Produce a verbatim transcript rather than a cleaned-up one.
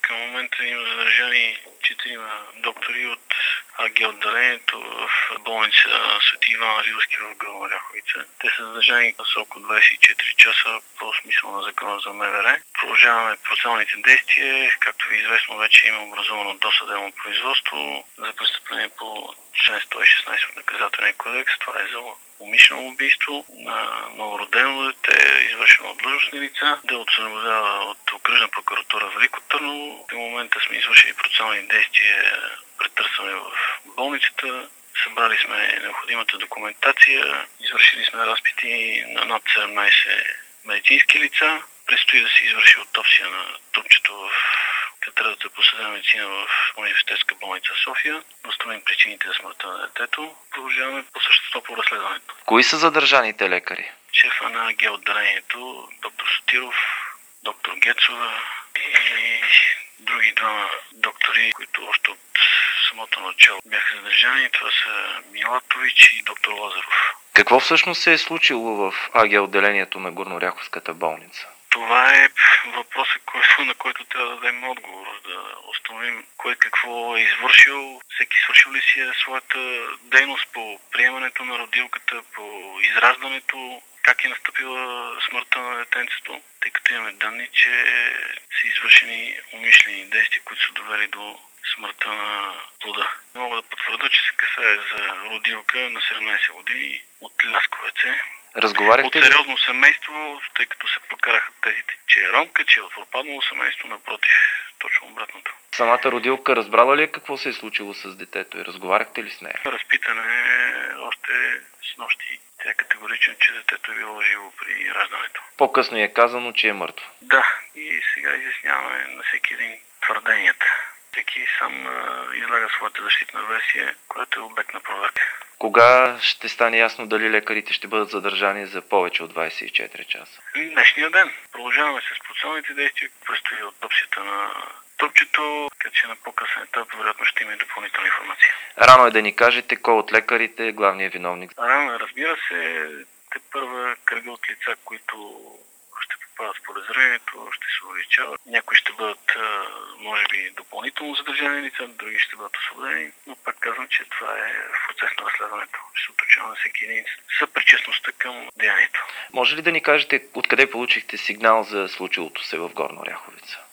Към момента има задържани четирима доктори от АГ отделението в болница Свети Иван Рилски в Горна Оряховица. Те са задържани на срок от двадесет и четири часа по смисъл на закона за МВР. Продължаваме процесуалните действия. Както ви е известно, вече има образовано досъдебно производство за престъпление по член сто и шестнадесет от Наказателния кодекс. Това е за умишлено убийство на новородено дете, извършено от длъжностни лица. Делото се наблюдава от Окръжна прокуратура Велико Търново. В момента сме извършили процесуални действия, претърсване в болницата. Събрали сме необходимата документация, извършили сме разпити на над седемнадесет медицински лица. Предстои да се извърши аутопсия на трупчето в катедрата по съдебна медицина в Университетска болница София. Установим причините за смъртта на детето. Продължаваме по същество по разследването. Кои са задържаните лекари? Шефа на АГ отделението, доктор Сотиров, доктор Гецова и други двама доктори, които още от самото начало бяха задържани. Това са Милатович и доктор Лазаров. Какво всъщност се е случило в АГ отделението на Горнооряховската болница? Това е въпросът, на който трябва да дадем отговор, да установим кой какво е извършил, всеки свършил ли си е своята дейност по приемането на родилката, по израждането, как е настъпила смъртта на детенцето, тъй като имаме данни, че са извършени умишлени действия, които са довели до смъртта на плода. Мога да потвърда, че се касае за родилка на седемнадесет години от Лясковеце. Разговаряхте От сериозно семейство, тъй като се прокараха тезите, че е ромка, че е от пропаднало семейство, напротив, точно обратното. Самата родилка разбрала ли е какво се е случило с детето и разговаряхте ли с нея? Разпитане още с нощи. Тя е категорично, че детето е било живо при раждането. По-късно е казано, че е мъртво. Да, и сега изясняваме на всеки един твърденията. Всеки сам а, излага своята защитна версия, която е обект на проверка. Кога ще стане ясно дали лекарите ще бъдат задържани за повече от двадесет и четири часа? Днешния ден. Продължаваме с процесуалните действия. Предстои аутопсията на трупчето, така че на по-късен етап вероятно ще има и допълнителна информация. Рано е да ни кажете кой от лекарите е главният виновник. Рано, разбира се, те първа кръга от лица, които ще попадат в подозрението, ще се увеличават. Някои ще бъдат, може би, допълнително задържани лица, други ще бъдат освободени, но пак казвам, че това е в процес на разследването. Ще се уточнява на всеки един съпричастността към деянието. Може ли да ни кажете откъде получихте сигнал за случилото се в Горна Оряховица?